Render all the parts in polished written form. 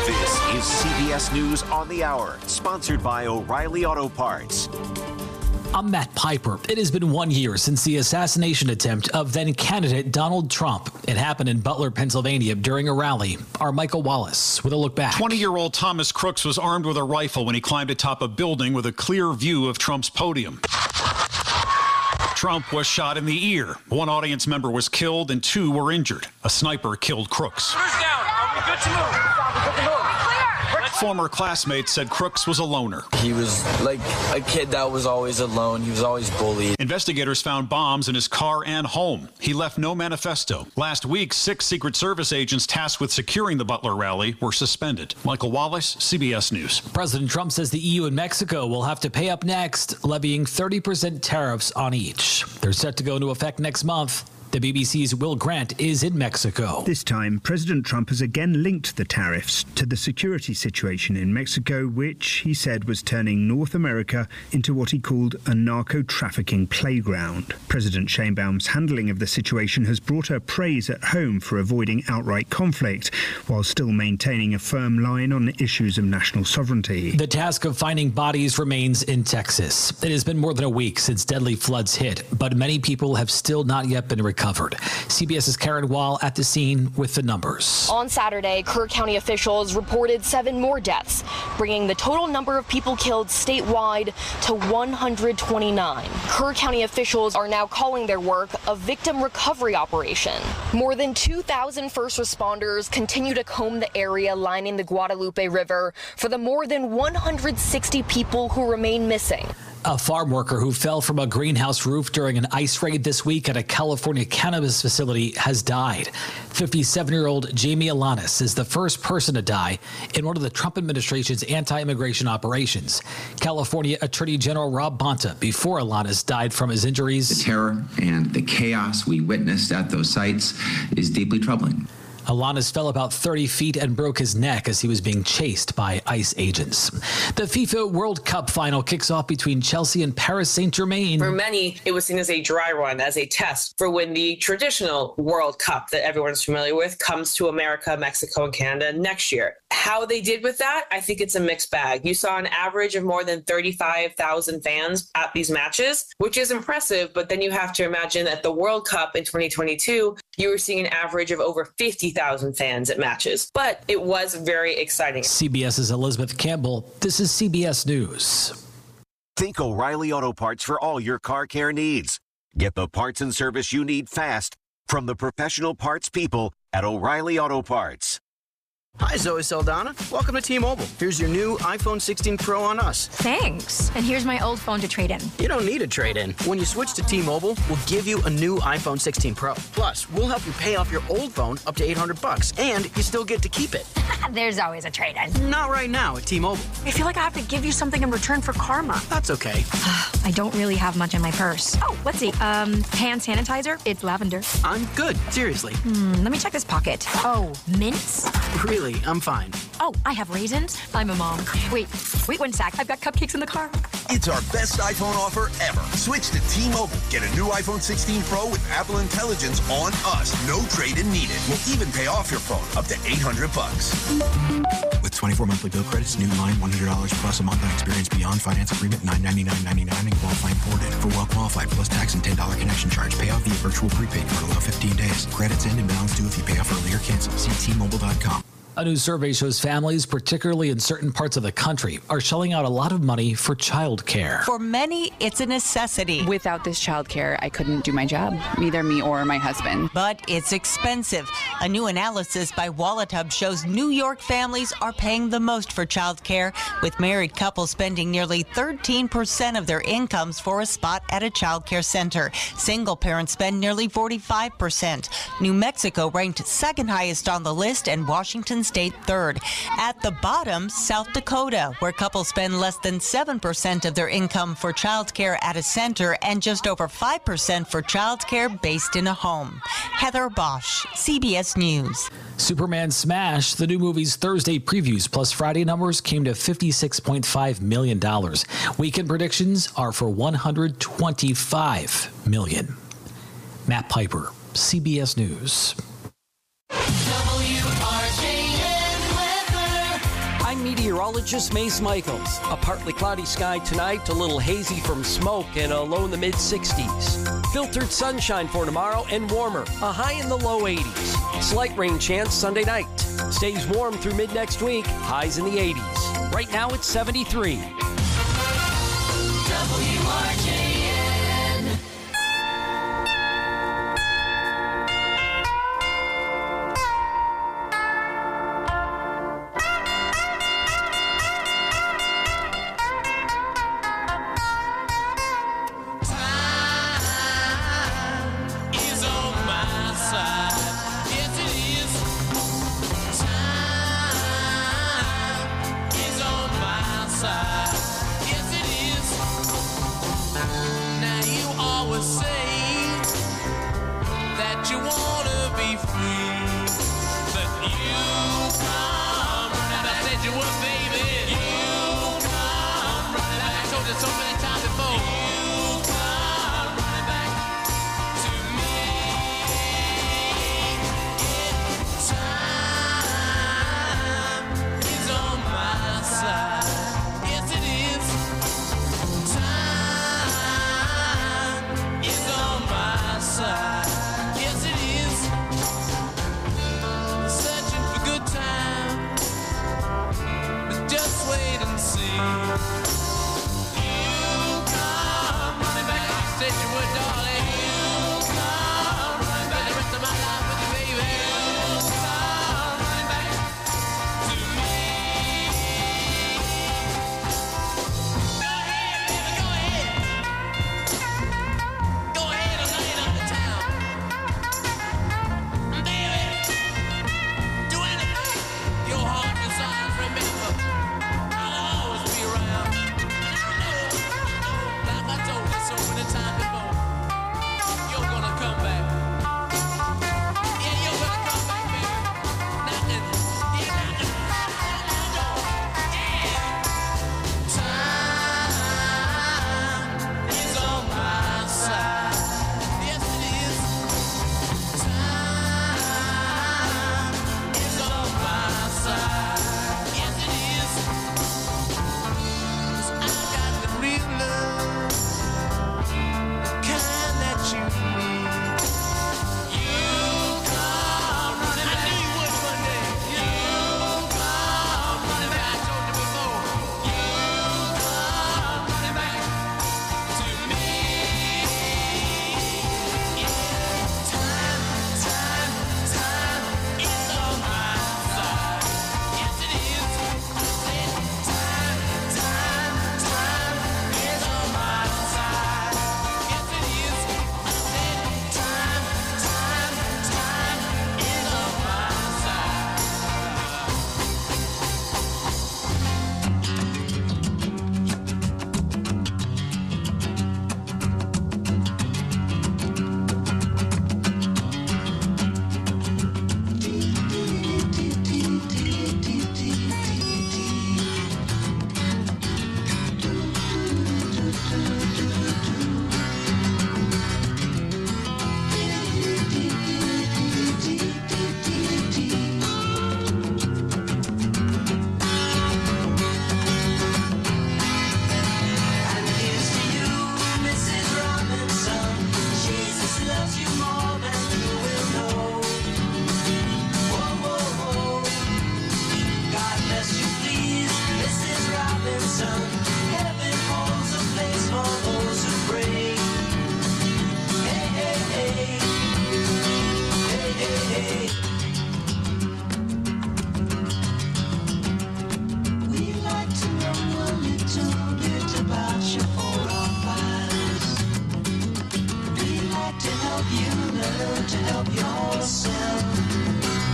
This is CBS News on the Hour, sponsored by O'Reilly Auto Parts. I'm Matt Piper. It has been 1 year since the assassination attempt of then-candidate Donald Trump. It happened in Butler, Pennsylvania during a rally. Our Michael Wallace with a look back. 20-year-old Thomas Crooks was armed with a rifle when he climbed atop a building with a clear view of Trump's podium. Trump was shot in the ear. One audience member was killed and 2 were injured. A sniper killed Crooks. Down. Are we good to move? Former classmates said Crooks was a loner. He was like a kid that was always alone. He was always bullied. Investigators found bombs in his car and home. He left no manifesto. Last week, 6 Secret Service agents tasked with securing the Butler rally were suspended. Michael Wallace, CBS News. President Trump says the EU and Mexico will have to pay up next, levying 30% tariffs on each. They're set to go into effect next month. The BBC's Will Grant is in Mexico. This time, President Trump has again linked the tariffs to the security situation in Mexico, which he said was turning North America into what he called a narco-trafficking playground. President Sheinbaum's handling of the situation has brought her praise at home for avoiding outright conflict, while still maintaining a firm line on issues of national sovereignty. The task of finding bodies remains in Texas. It has been more than a week since deadly floods hit, but many people have still not yet been recovered. CBS's Karen Wall at the scene with the numbers. On Saturday, Kerr County officials reported 7 more deaths, bringing the total number of people killed statewide to 129. Kerr County officials are now calling their work a victim recovery operation. More than 2,000 first responders continue to comb the area lining the Guadalupe River for the more than 160 people who remain missing. A farm worker who fell from a greenhouse roof during an ice raid this week at a California cannabis facility has died. 57-year-old Jamie Alanis is the first person to die in one of the Trump administration's anti-immigration operations. California Attorney General Rob Bonta, before Alanis died from his injuries. The terror and the chaos we witnessed at those sites is deeply troubling. Alanis fell about 30 feet and broke his neck as he was being chased by ICE agents. The FIFA World Cup final kicks off between Chelsea and Paris Saint-Germain. For many, it was seen as a dry run, as a test for when the traditional World Cup that everyone's familiar with comes to America, Mexico, and Canada next year. How they did with that, I think it's a mixed bag. You saw an average of more than 35,000 fans at these matches, which is impressive, but then you have to imagine that the World Cup in 2022, you were seeing an average of over 50,000 fans at matches. But it was very exciting. CBS's Elizabeth Campbell. This is CBS News. Think O'Reilly Auto Parts for all your car care needs. Get the parts and service you need fast from the professional parts people at O'Reilly Auto Parts. Hi, Zoe Saldana. Welcome to T-Mobile. Here's your new iPhone 16 Pro on us. Thanks. And here's my old phone to trade in. You don't need a trade-in. When you switch to T-Mobile, we'll give you a new iPhone 16 Pro. Plus, we'll help you pay off your old phone up to $800, and you still get to keep it. There's always a trade-in. Not right now at T-Mobile. I feel like I have to give you something in return for karma. That's okay. I don't really have much in my purse. Oh, let's see. Hand sanitizer. It's lavender. I'm good. Seriously. Let me check this pocket. Oh, mints? Really, I'm fine. Oh, I have raisins. I'm a mom. Wait 1 sec. I've got cupcakes in the car. It's our best iPhone offer ever. Switch to T-Mobile. Get a new iPhone 16 Pro with Apple Intelligence on us. No trade-in needed. We'll even pay off your phone up to $800. With 24 monthly bill credits, new line $100 plus a month on experience beyond finance agreement $999.99 and qualifying forwarded. For well qualified plus tax and $10 connection charge. Pay off via virtual prepaid card. Allow 15 days. Credits end and balance due if you pay off early or cancel. See T-Mobile.com. A new survey shows families, particularly in certain parts of the country, are shelling out a lot of money for childcare. For many, it's a necessity. Without this childcare, I couldn't do my job, neither me or my husband. But it's expensive. A new analysis by WalletHub shows New York families are paying the most for childcare, with married couples spending nearly 13% of their incomes for a spot at a childcare center. Single parents spend nearly 45%. New Mexico ranked second highest on the list, and Washington State third. At the bottom, South Dakota, where couples spend less than 7% of their income for childcare at a center and just over 5% for childcare based in a home. Heather Bosch, CBS News. Superman Smash, the new movie's Thursday previews plus Friday numbers came to $56.5 million. Weekend predictions are for $125 million. Matt Piper, CBS News. WRJN weather. meteorologist Mace Michaels. A partly cloudy sky tonight, a little hazy from smoke, and a low in the mid-60s. Filtered sunshine for tomorrow and warmer, a high in the low 80s. Slight rain chance Sunday night. Stays warm through mid-next week, highs in the 80s. Right now it's 73. WRJN.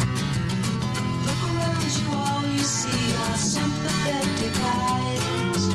Look around you, all you see are sympathetic eyes.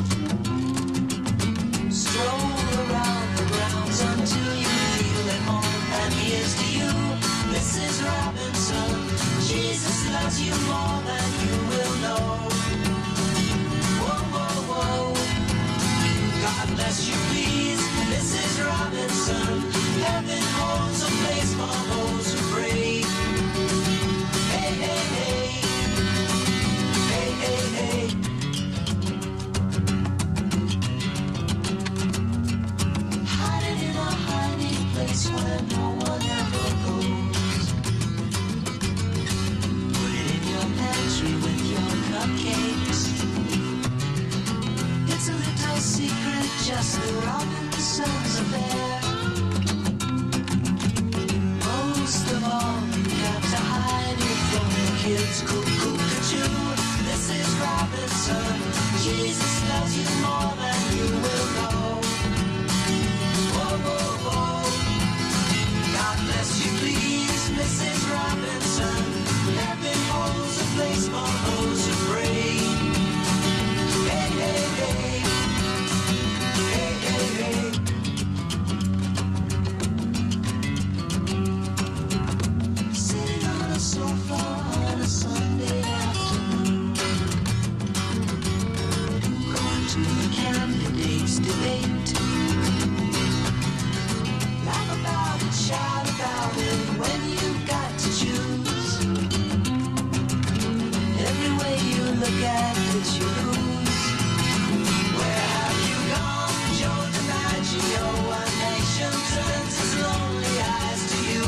look at that you lose. Where have you gone, Joe DiMaggio? A nation turns its lonely eyes to you.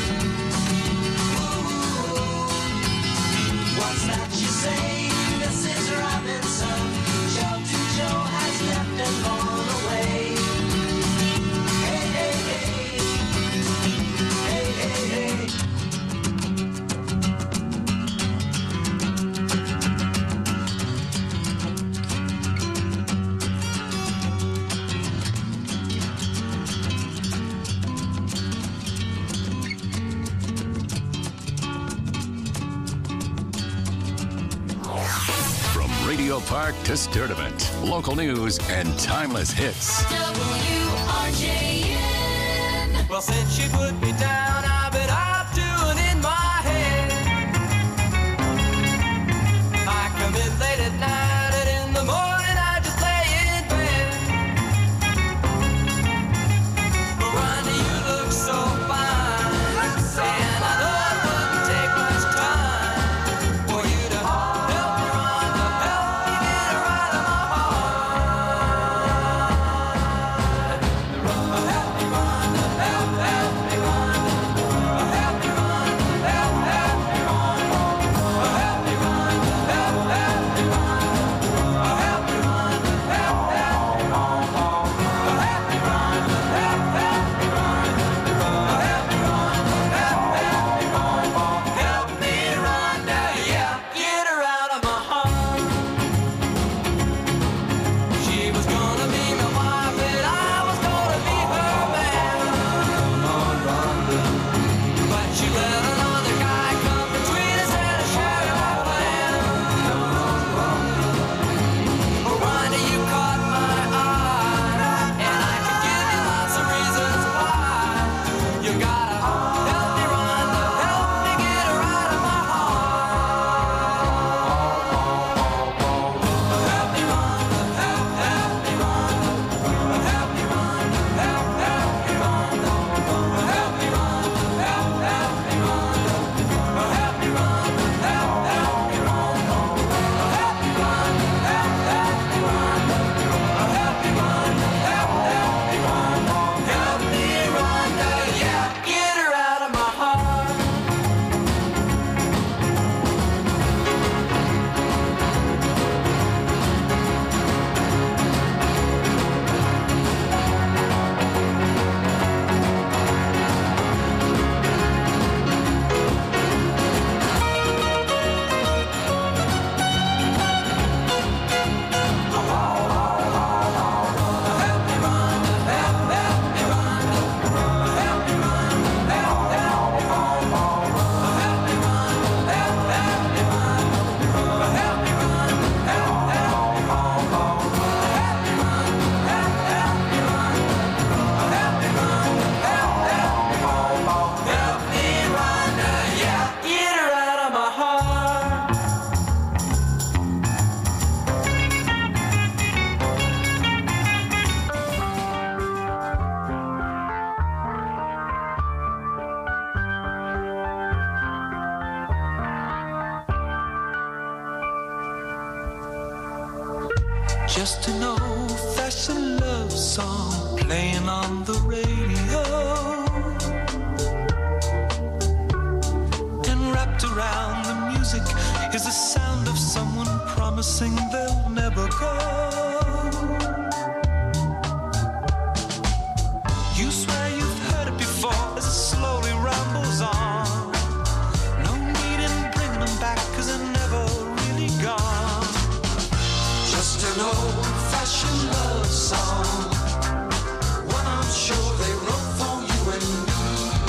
Ooh, what's that you say, Mrs. Robinson? Joe to Joe has left and gone away. Hey, hey, hey. Hey, hey, hey. From Radio Park to Sturdivant, local news and timeless hits. WRJN. Well, since she put me down, I've been out doing in my head. I come in late at night and in the morning I just lay in bed. Miranda, you look so fine, and I know it wouldn't take much time for you to help me, Miranda, help me get her out of my heart. Help me, Miranda, help me, Miranda. Help me, Miranda, help me, Miranda. Help me, Miranda, help me, Miranda. Help me, Miranda, help me, Miranda. Help me, Miranda, help me, Miranda. Help me, Miranda, help me, Miranda. Help me, Miranda, yeah, get her out of my heart. She was gonna be my wife and I was gonna be her man. But she let another guy come between us and I shared our plan. Miranda, you caught my eye, and I could give you lots of reasons why. You gotta help me, Rhonda, help me get her out of my heart. Help me, Rhonda, help me, Rhonda. Help me, Rhonda, help me, Rhonda. Help me, Rhonda, help me, Rhonda. Help me, Rhonda, help me, Rhonda. Help me, Rhonda, help me, Rhonda. Help me, Rhonda, help me, Rhonda. Help me, Rhonda, yeah, get her out of my heart. Help me, Rhonda, yeah, get her out of my heart. Just an old-fashioned love song playing on the radio, and wrapped around the music is the sound of someone promising they'll never go. You swear you've heard it before as it slowly rambles on. No need in bringing them back 'cause they're never really gone. Just an old-fashioned love song, one I'm sure they wrote for you and me.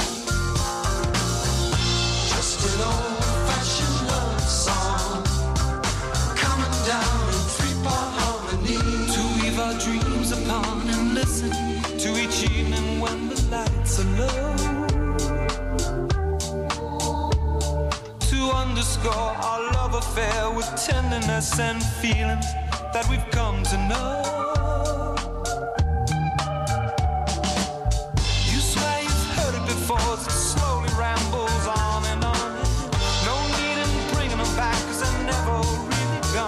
Just an old-fashioned love song, coming down in three-part harmony. To weave our dreams upon and listen to each evening when the lights are low. To underscore our love affair with tenderness and feeling that we've come to know. You swear you've heard it before as it slowly rambles on and on. No need in bringing them back 'cause they're never really gone.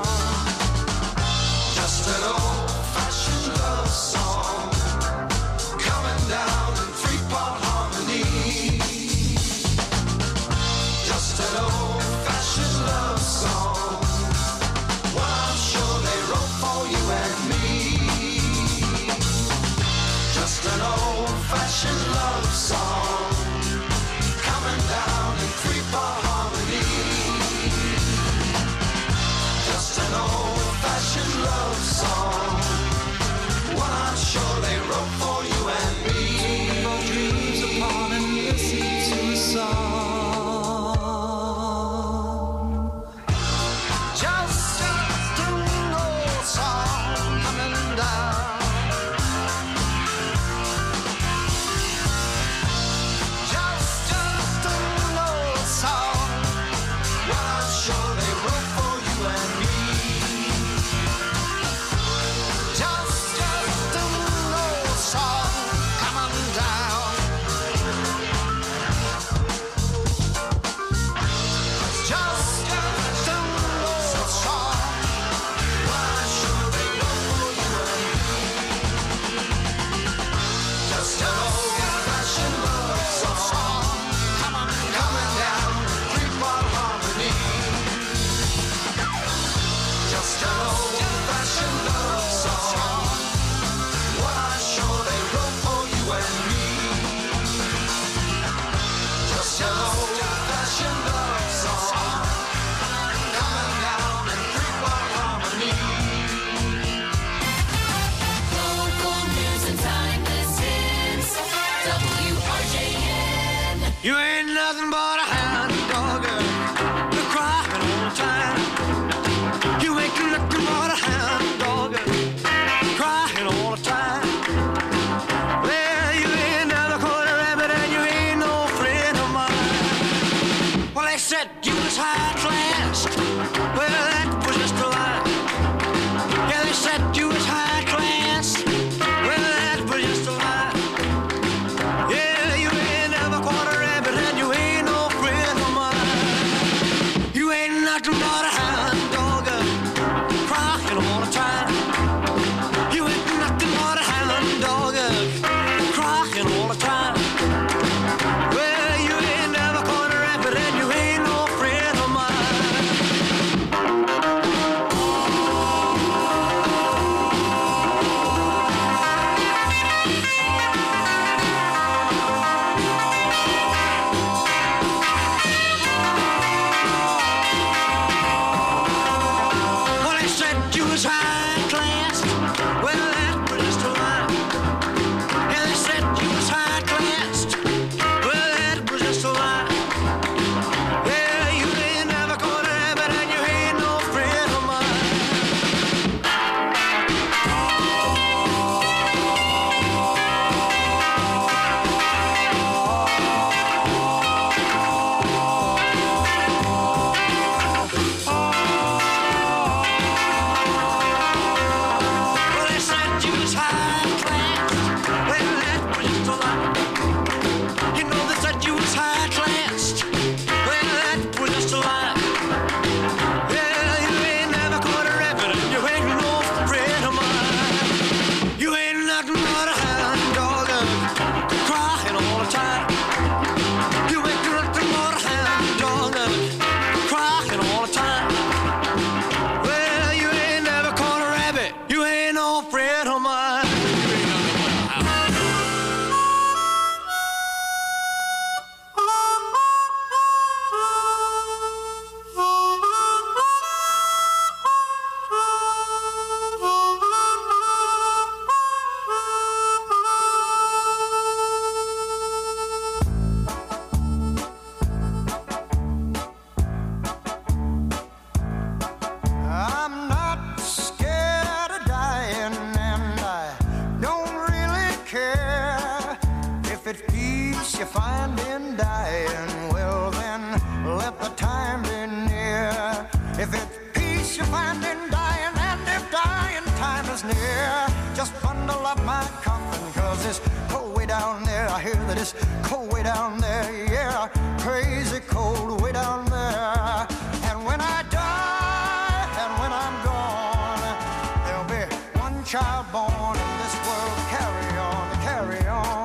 said you was high class. Well, that was just a lie. Yeah, they said you was high class. Well, that was just a lie. Yeah, you ain't never gonna have it, and you ain't no friend of mine. Well, they said you was high class. Well, that was just a lie. You know they said you was high class. Well, that was just a lie. Yeah, you ain't never gonna rap it, and you ain't no friend of mine. You ain't nothing but a hound dog, crying all the time. You ain't nothing but a hound dog, crying all the time. Well, you ain't never caught a rabbit. You ain't no friend of mine. You ain't nothing but a hound. I'm not scared of dying, and I don't really care. If it's peace you find in dying, well then let the time be near. If it's peace you find in dying, and if dying time is near, just bundle up my coffin, 'cause it's cold way down there. I hear that it's cold way down there, yeah, crazy cold way down there. And when I die, and when I'm gone, there'll be one child born in this world. Carry on, carry on.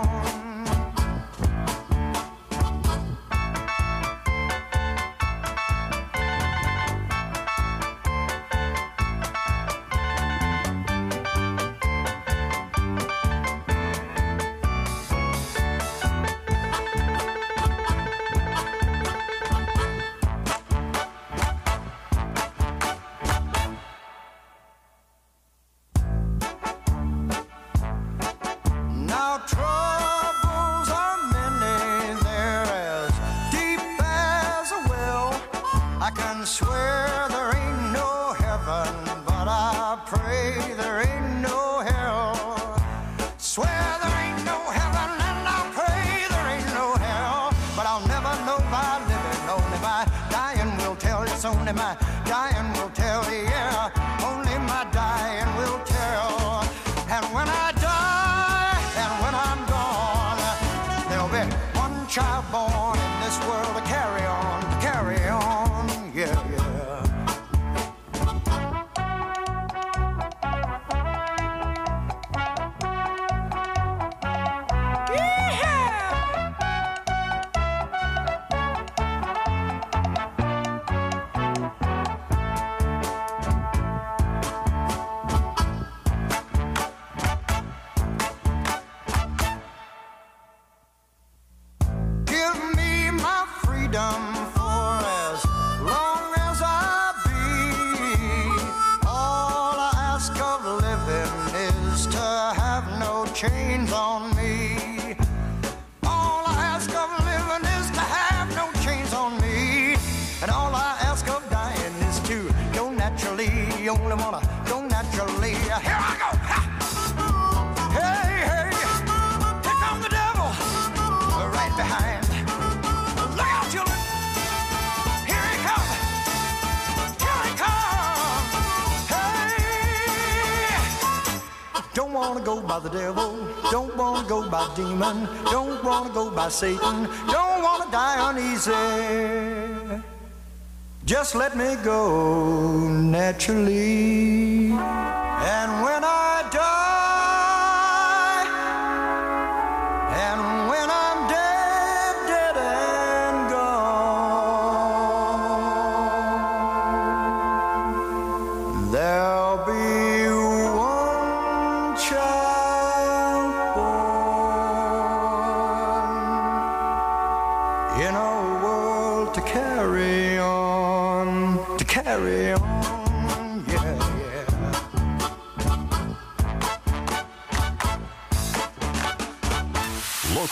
Now troubles are many, they're as deep as a well. I can swear there ain't no heaven, but I pray there ain't no hell. Swear there ain't no heaven, and I pray there ain't no hell. But I'll never know by living, only by dying will tell. It's only my dying will tell, yeah, only my dying will tell. And when I die, and when I'm gone, there'll be one child born in this world to carry on, yeah, yeah. Give me my freedom for as long as I be. All I ask of living is to have no chains on me. All I ask of living is to have no chains on me. And all I ask of dying is to go naturally. You only wanna go naturally. Here I go. Ha! Hey, hey, here comes the devil. Right behind. Look out, children. Here he comes. Here he comes. Hey. Don't want to go by the devil. Don't want to go by demon. Don't want to go by Satan. Don't want to die uneasy. Just let me go naturally. And when I die, and when I'm dead, dead and gone, there'll be one child born in a world to carry on, yeah, yeah.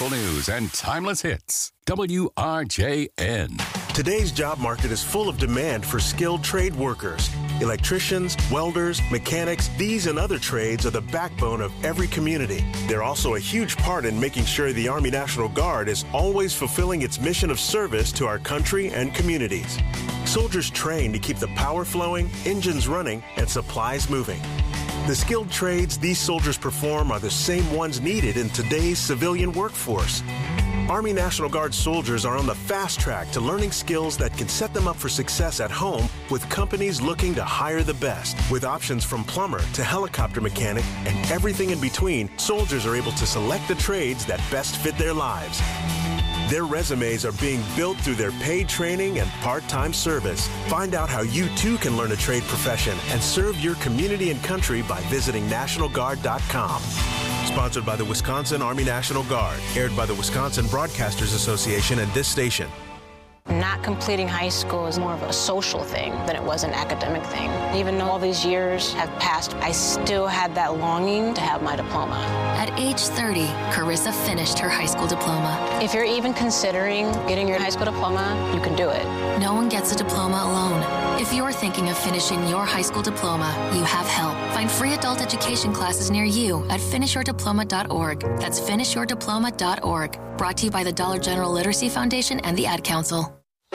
Local news and timeless hits. WRJN. Today's job market is full of demand for skilled trade workers. Electricians, welders, mechanics, these and other trades are the backbone of every community. They're also a huge part in making sure the Army National Guard is always fulfilling its mission of service to our country and communities. Soldiers train to keep the power flowing, engines running, and supplies moving. The skilled trades these soldiers perform are the same ones needed in today's civilian workforce. Army National Guard soldiers are on the fast track to learning skills that can set them up for success at home with companies looking to hire the best. With options from plumber to helicopter mechanic and everything in between, soldiers are able to select the trades that best fit their lives. Their resumes are being built through their paid training and part-time service. Find out how you too can learn a trade profession and serve your community and country by visiting NationalGuard.com. Sponsored by the Wisconsin Army National Guard. Aired by the Wisconsin Broadcasters Association and this station. Not completing high school is more of a social thing than it was an academic thing. Even though all these years have passed, I still had that longing to have my diploma. At age 30, Carissa finished her high school diploma. If you're even considering getting your high school diploma, you can do it. No one gets a diploma alone. If you're thinking of finishing your high school diploma, you have help. Find free adult education classes near you at finishyourdiploma.org. That's finishyourdiploma.org. Brought to you by the Dollar General Literacy Foundation and the Ad Council.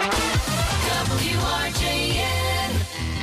WRJN.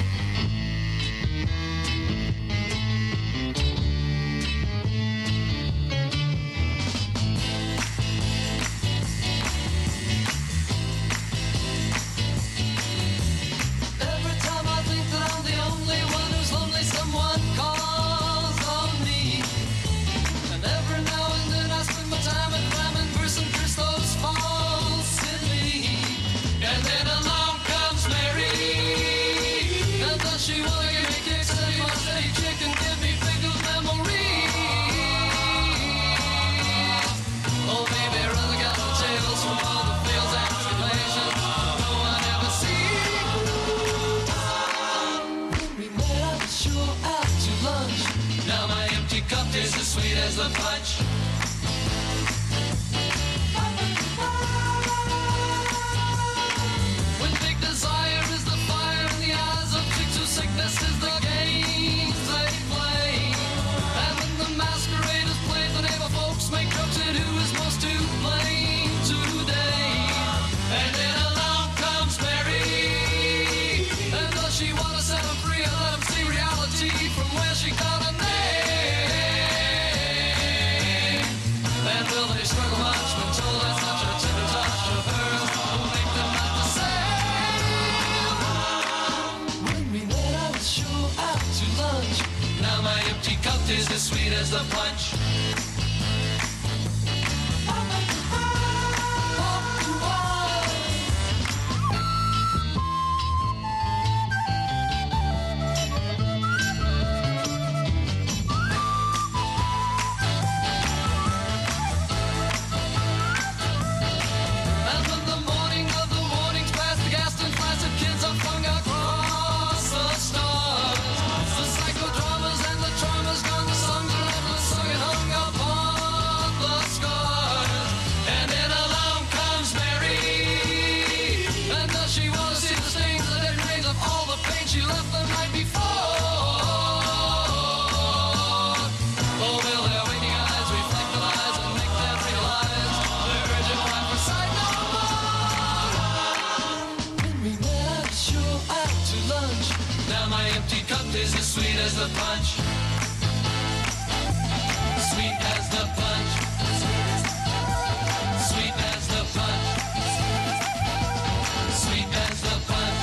Every time I think that I'm the only one who's lonely, someone calls on me. And every now and then I spend my time at climbing verse and curse those false in me. And then along comes Mary. And does she wanna give me kicks and my steady chick and give me pickles memories? Oh baby, rather got the tales from all the fields and tribulations no one ever sees. When we met I was sure out to lunch. Now my empty cup tastes as sweet as the punch. When big desire is the fire in the eyes of chicks whose sickness is the games they play. And when the masquerade is played, the neighbor folks make jokes at who is most to blame today. And then along comes Mary. And does she want to set them free and let them see reality from where she got a name? And will they struggle much when told there's such a tender touch of hers will make them not the same? When we met I was sure out to lunch. Now my empty cup tastes as sweet as the punch. And when the morning of the mornings past the gas and flies of kids are flung across the stars. The psychodramas and the traumas gone, the songs are never sung and hung upon the scars. And then along comes Mary. And does she want to see the stains, the dead remains of all the pain she left the night before? Oh, will their waiting eyes reflect the lies and make them realize their urgent cry for sight no more? When we met I was sure out to lunch. Now my empty cup is as sweet as the punch. Sweet as the punch. Sweet as the punch. Sweet as the punch.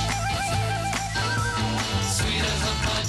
Sweet as the punch.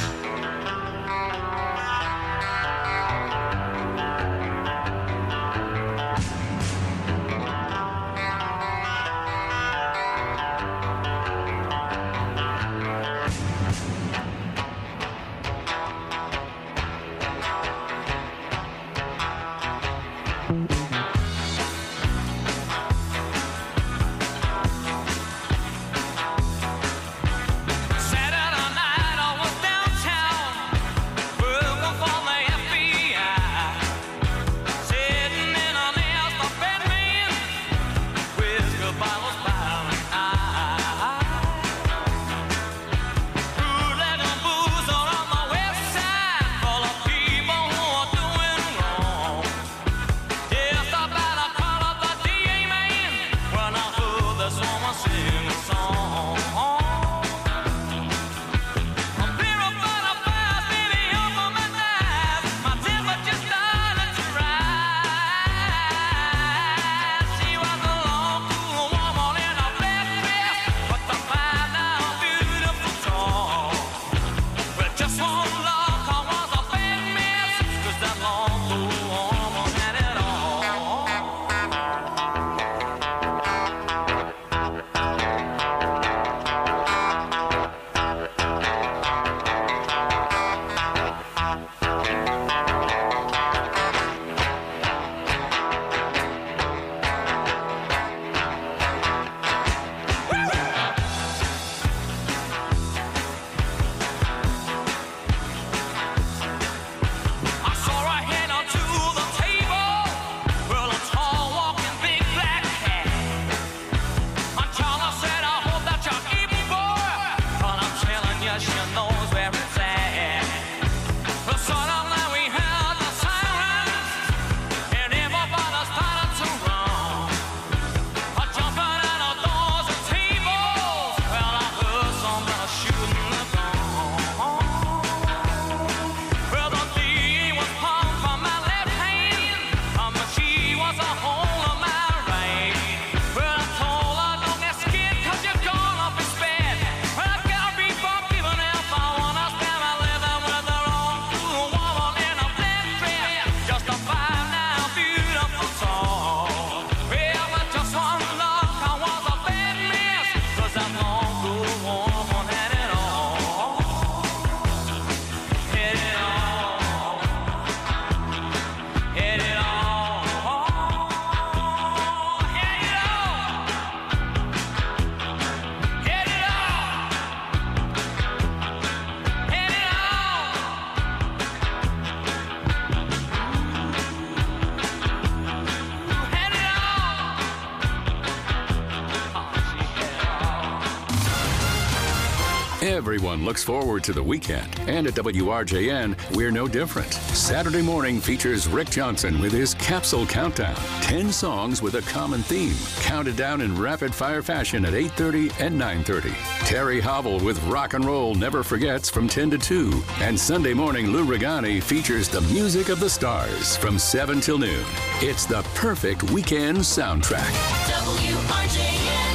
Everyone looks forward to the weekend, and at WRJN, we're no different. Saturday morning features Rick Johnson with his Capsule Countdown. 10 songs with a common theme, counted down in rapid-fire fashion at 8:30 and 9:30. Terry Hobble with Rock and Roll Never Forgets from 10 to 2. And Sunday morning, Lou Regani features the music of the stars from 7 till noon. It's the perfect weekend soundtrack. WRJN.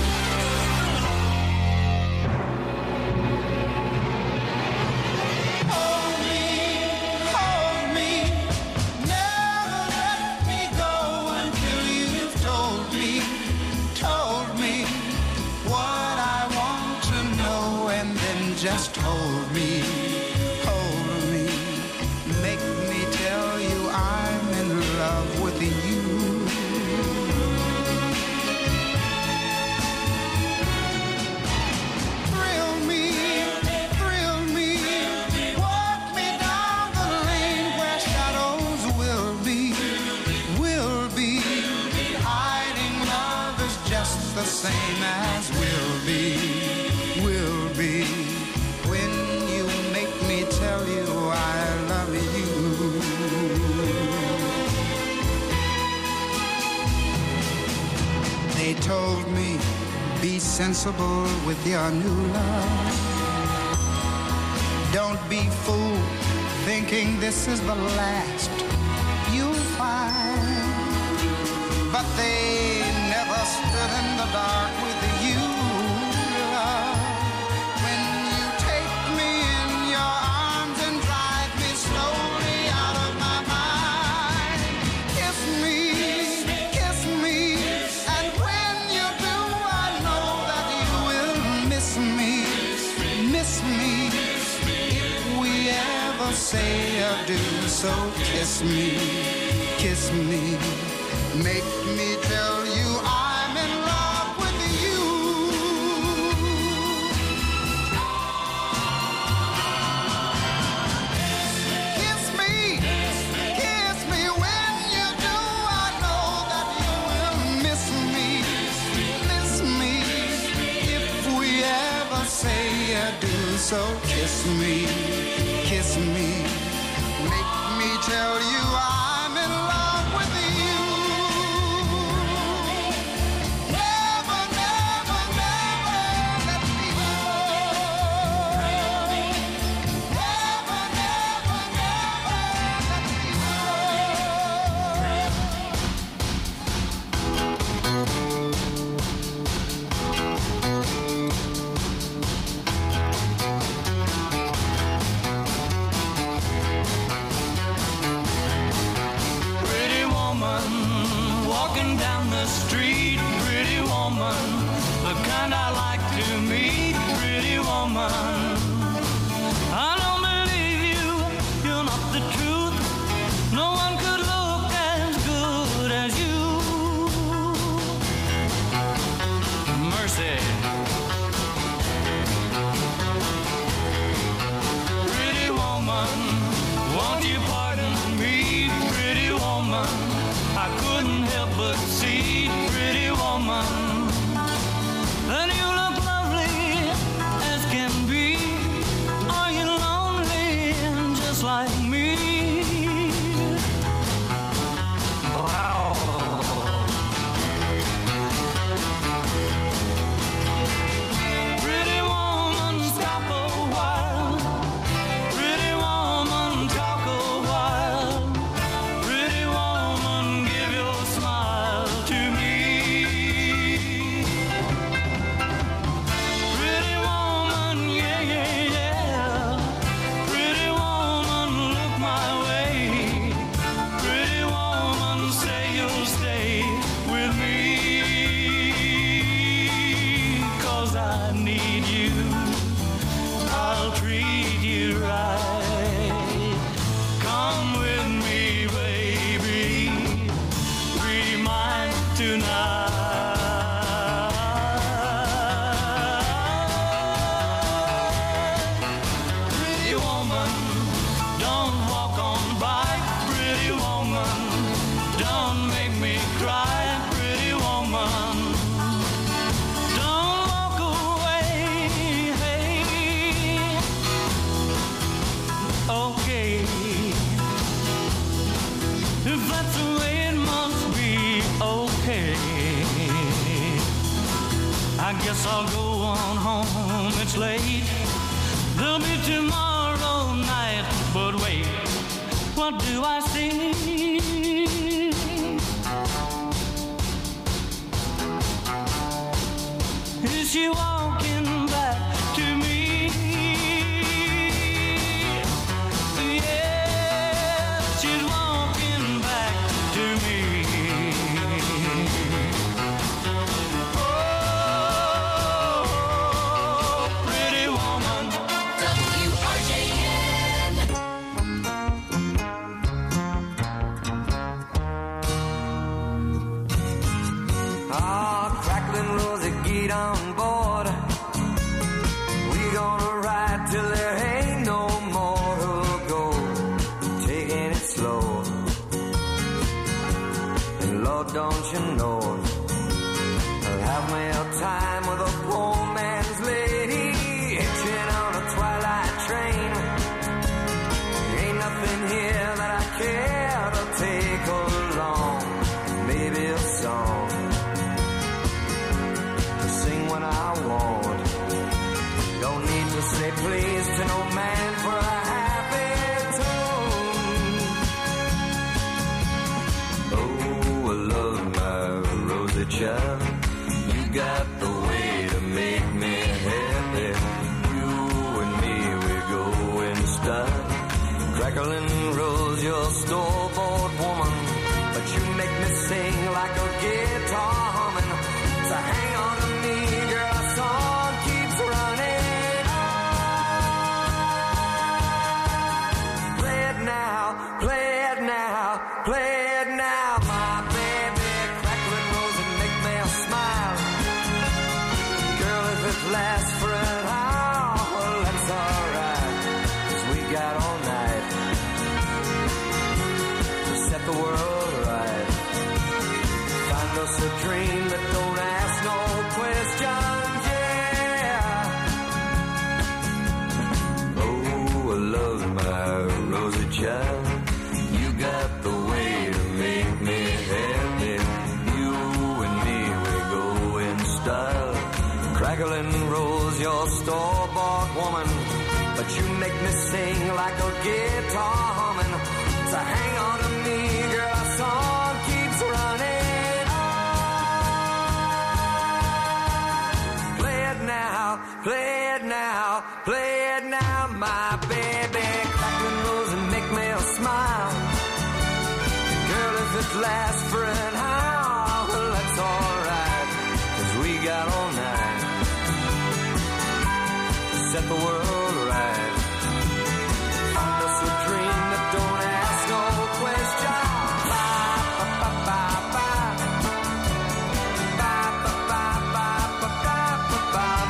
Just hold me, make me tell you I'm in love with you. Thrill me, walk me down the lane where shadows will be. Hiding love is just the same as will be. Tell you I love you. They told me, be sensible with your new love. Don't be fooled thinking this is the last you'll find. But they never stood in the dark with you, love. Say I do, so kiss me, make me tell you I'm in love with you. Kiss me when you do, I know that you will miss me, if we ever say I do, so kiss me, make me tell you I'm in love with you. Never, never, never let me go. Never, never, never let me Walking down the street, pretty woman, the kind I like to meet, pretty woman. I don't believe you, you're not the truth. No one could look as good as you. Mercy. Pretty woman, won't you pardon me, pretty woman? I couldn't help but see, pretty woman, that you look lovely as can be. Are you lonely just like me? Wow. Pretty woman, stop a while. Pretty woman, talk a while. Pretty woman, give your smile to me. Pretty woman, yeah, yeah, yeah. Pretty woman, look my way. Pretty woman, say you'll stay with me. 'Cause I need you, I'll treat you right. Come with me, baby, be mine tonight. Pretty woman, don't walk on by. Pretty woman, don't make me cry. Pretty woman, don't walk away. Hey, okay. If that's the way it must be, okay. I guess I'll go on home, it's late. There'll be tomorrow night, but wait, what do I see? Is she walking back to me? Yeah, she's walking back to me. Oh, pretty woman. WRJN. Ah, crackling Rosie, get on board. We gonna ride till there ain't no more to go. Taking it slow. And Lord, don't you know, I'll have me a time with a poor man's lady, hitching on a twilight train. Ain't nothing here that I care to take along. Maybe a song to sing when I want. Don't need to say please to no man for a happy tune. Oh, I love my Rosie child. You got the way to make me happy. You and me, we go in style. Crackling Rose, your store-bought woman, but you make me sing like a guitar humming. So hang on to me, girl, our song keeps running on. Play it now, play it now, play it now, my baby. Crackling Rose and make me smile. Girl, if it lasts for an hour, well, that's alright, 'cause we got all night to set the world right. Find us a dream that don't ask no questions, yeah. Oh, I love my Rosie child. You got the way to make me happy. You and me, we go in style. Crackling Rose, your store-bought woman, but you make me sing like a guitar humming. So hang on to me, girl, our song keeps running on. Play it now, play it now, play it now, my baby. Crackling Rose and make me smile. Girl, if it lasts for an hour, well, that's alright, 'cause we got all night to set the world right. Find us a dream that don't ask no question. Bye, bye, bye, bye, bye, bye, bye, bye, bye, bye,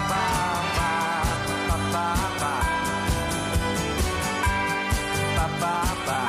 bye, bye, bye, bye.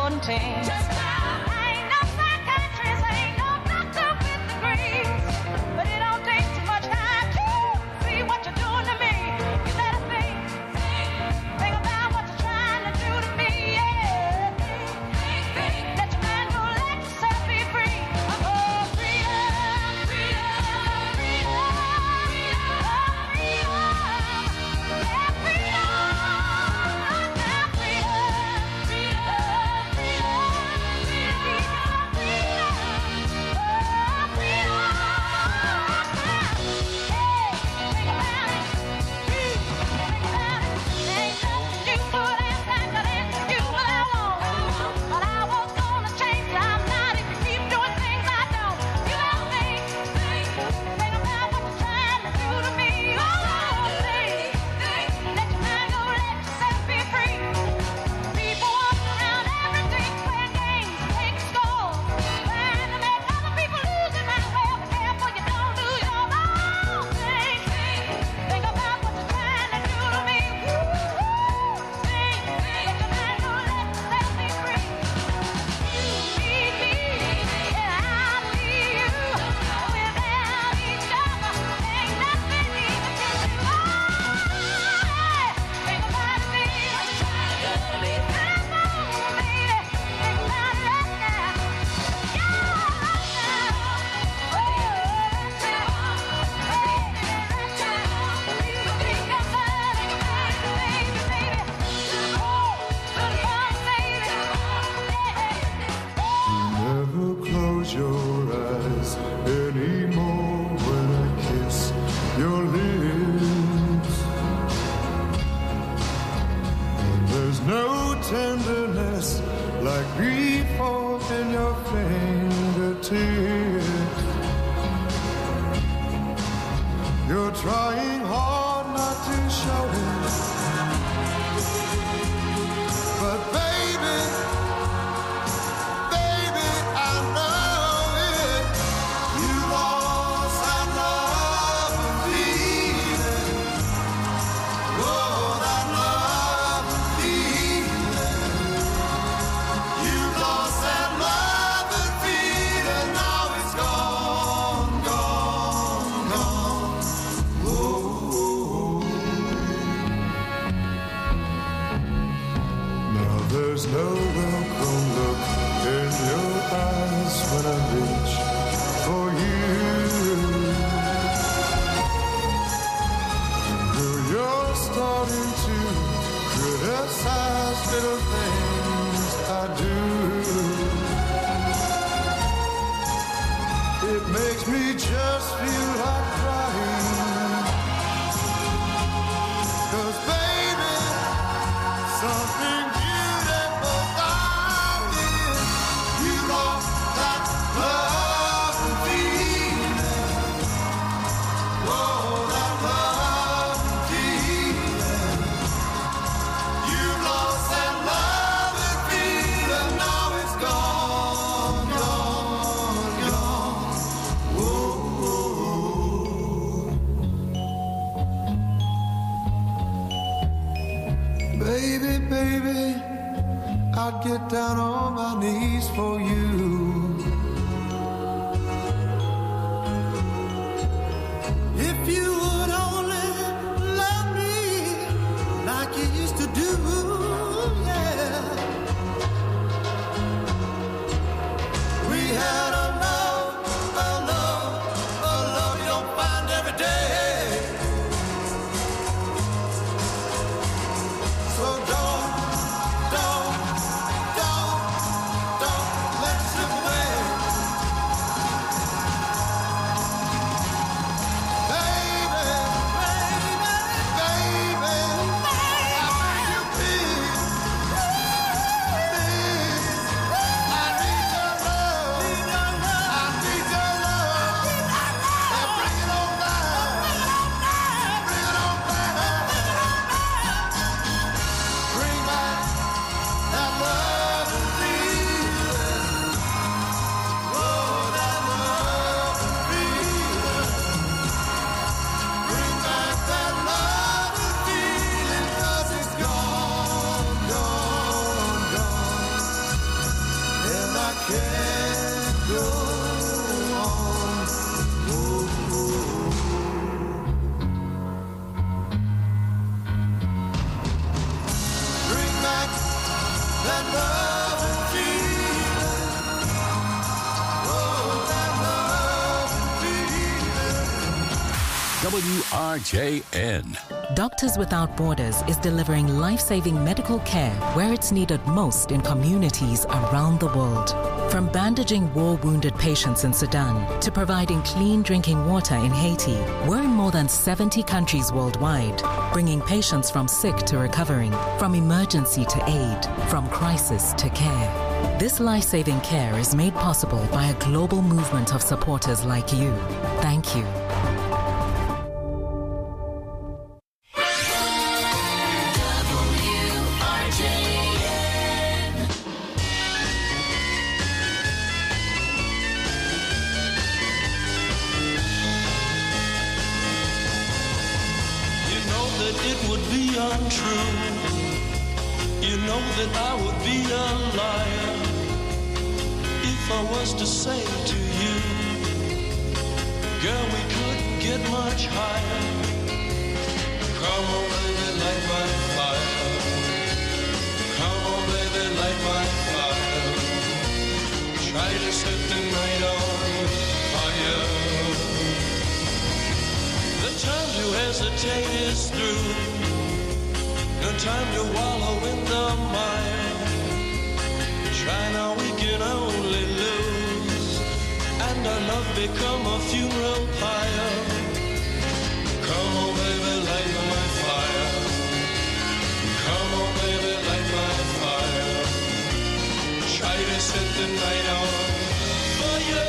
quarantine. Ain't no psychiatrist, ain't no doctor with degrees, but it don't take too much time to see what you're doing to me. You better think about what you're trying to do to me. Yeah, let your mind go, let yourself be free. Oh, freedom, freedom, freedom, Never close your eyes anymore when I kiss your lips. And there's no tenderness like before in your fingertips. You're trying hard not to show it, but baby, I know it. You lost that love and feeling. Oh, that love and feeling. You lost that love and feeling. Now it's gone, gone, gone. Oh. Now there's no welcome look in your eyes when I reach for you. Girl, you're starting to criticize little things I do. It makes me just feel like crying. 'Cause baby, something beautiful about it. You lost that love and feeling. Oh, that love and feeling. You lost that love and feeling. Now it's gone, gone, gone. Whoa. Baby, baby, I'd get down on my knees for you. If you would only love me like you used to do, yeah. We had a love you don't find every day. So don't let it slip away. can't go on. Bring back that love and feeling. Oh, that love and feeling. WRJN. Doctors Without Borders is delivering life-saving medical care where it's needed most in communities around the world. From bandaging war-wounded patients in Sudan to providing clean drinking water in Haiti, we're in more than 70 countries worldwide, bringing patients from sick to recovering, from emergency to aid, from crisis to care. This life-saving care is made possible by a global movement of supporters like you. Thank you. That I would be a liar if I was to say to you, girl, we couldn't get much higher. Come on, baby, light my fire. Come on, baby, light my fire. Try to set the night on fire. The time to hesitate is through. No time to wallow in the mire. Try now, we can only lose, and our love become a funeral pyre. Come on, baby, light my fire. Come on, baby, light my fire. Try to set the night on fire.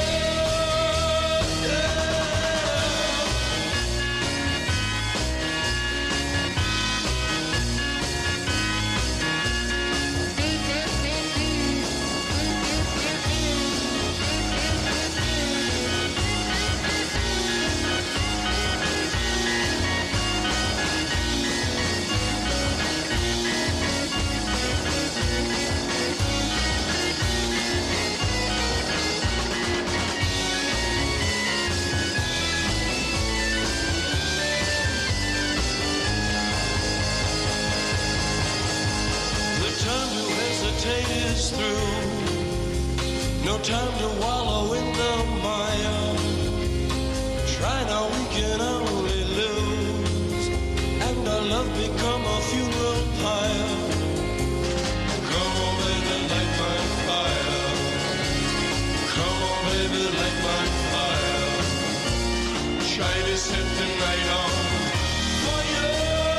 Is through. No time to wallow in the mire. Try now, we can only lose, and our love become a funeral pyre. Come on, baby, light my fire. Come on, baby, light my fire. Try to set the night on fire.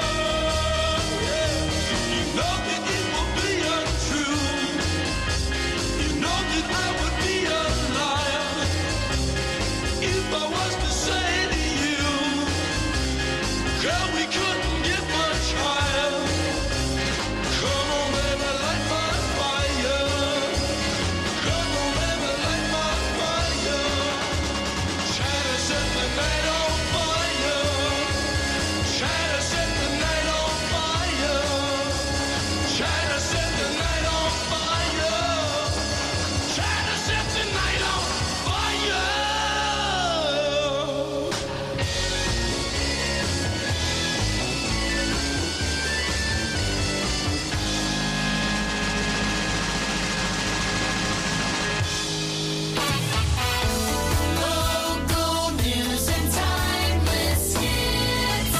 You know that it will be untrue. I would be a liar if I was to say to you, girl, we couldn't get much higher. Come on, baby, light my fire. Come on, baby, light my fire. Try to set the night on fire. Try to set the night on fire. Try to set the night on fire. Try to set the night on fire. Local news and timeless hits.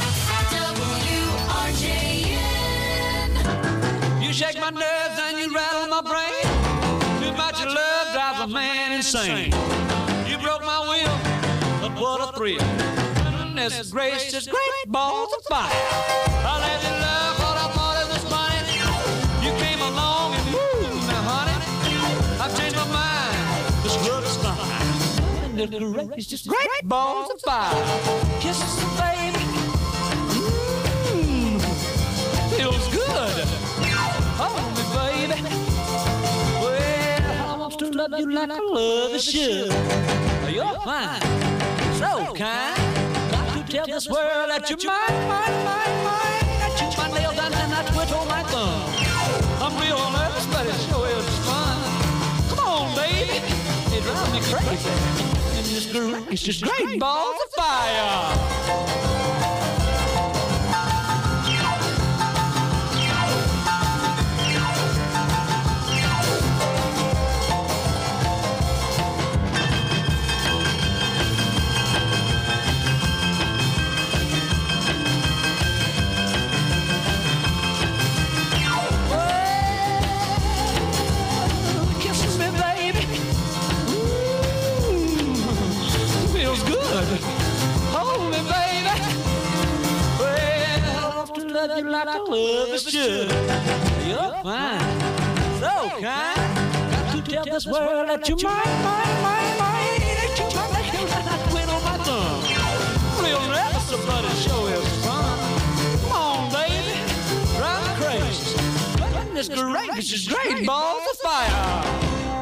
WRJN. You shake my nerves and you rattle my brain. Too much of love drives a man insane. You broke my will, but what a thrill. Goodness gracious, great balls of fire. I let you love what I thought it was funny. You came along and moved me, honey. I've changed my mind, this love is fine. Goodness gracious, great balls of fire. Kisses, baby. Feels good. Hold me, baby. Well, I want to love you like I love a should. You're fine, so kind. Got to tell this world that you're mine. I chew my nails and then I twitch on my thumb. I'm real nervous, but it sure is fun. Come on, crazy. And it's just great balls of fire. Hold me, baby. Well, to love you like I love is should. You're fine, so kind. Got to tell this world that you're mine. That you're mine. That I quit on my thumb. Real never somebody show is fun. Come on, baby, drive me crazy. Goodness gracious, it's great balls of fire.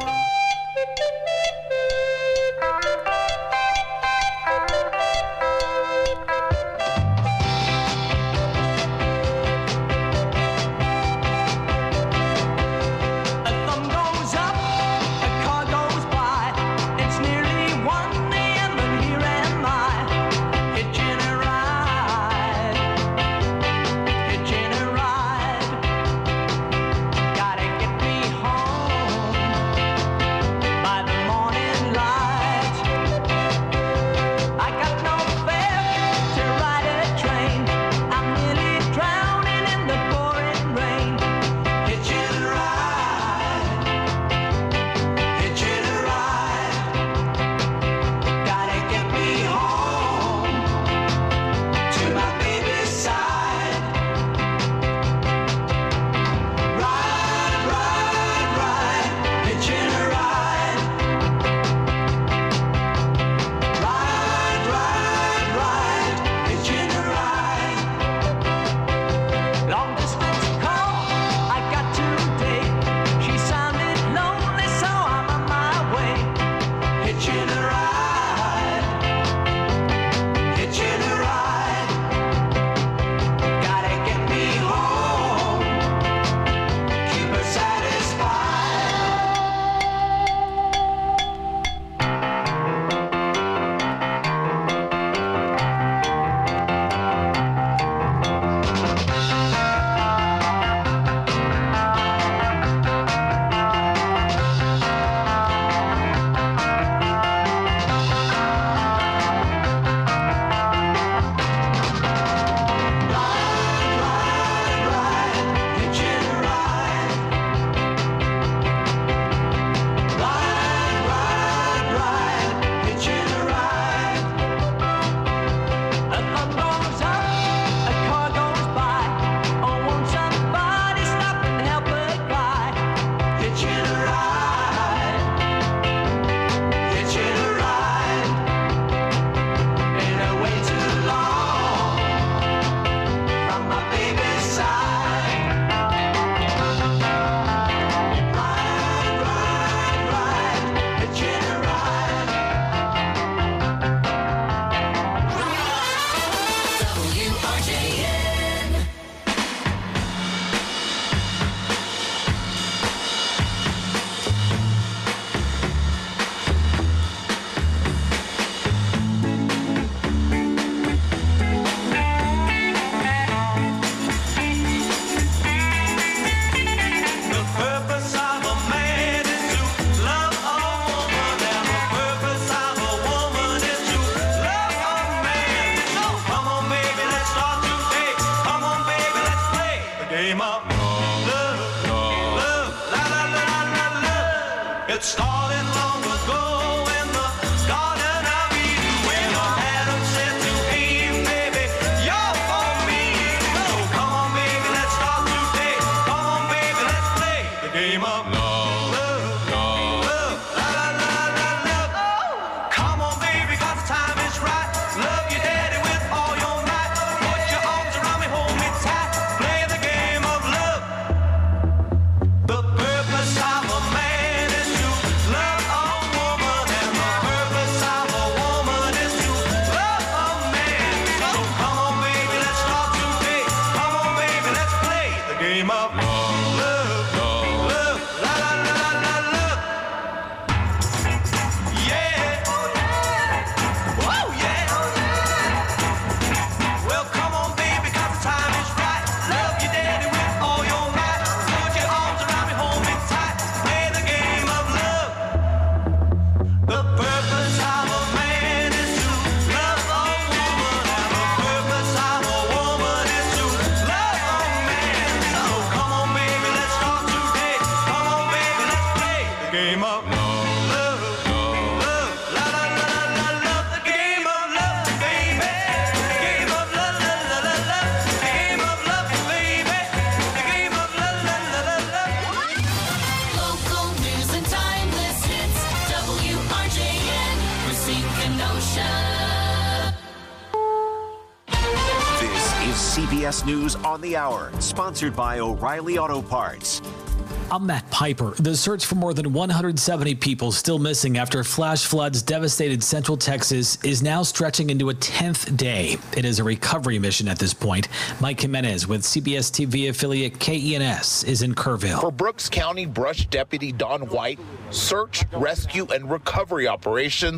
It started long ago in the Garden of Eden when Adam said to Eve, baby, you're for me. So come on, baby, let's start today. Come on, baby, let's play the game of love, love, la la la la love. Come on, baby, 'cause the time is right. Love your daddy with all your might. Put your arms around me, hold me tight. Play the game of love. The purpose of a man is to love a woman, and the purpose of a woman is to love a man. So come on, baby, let's start today. Come on, baby, let's play the game of love, love, love, la la la. game of love. La la la la love, the game of love, baby. The game of love, la la la la. The game of love, baby. The game of love, la la la la. Local news and timeless hits. WRJN, Racine Kenosha. This is CBS News on the Hour, sponsored by O'Reilly Auto Parts. I'm Matt Piper. The search for more than 170 people still missing after flash floods devastated central Texas is now stretching into a 10th day. It is a recovery mission at this point. Mike Jimenez with CBS TV affiliate KENS is in Kerrville. For Brooks County Brush Deputy Don White, search, rescue, and recovery operations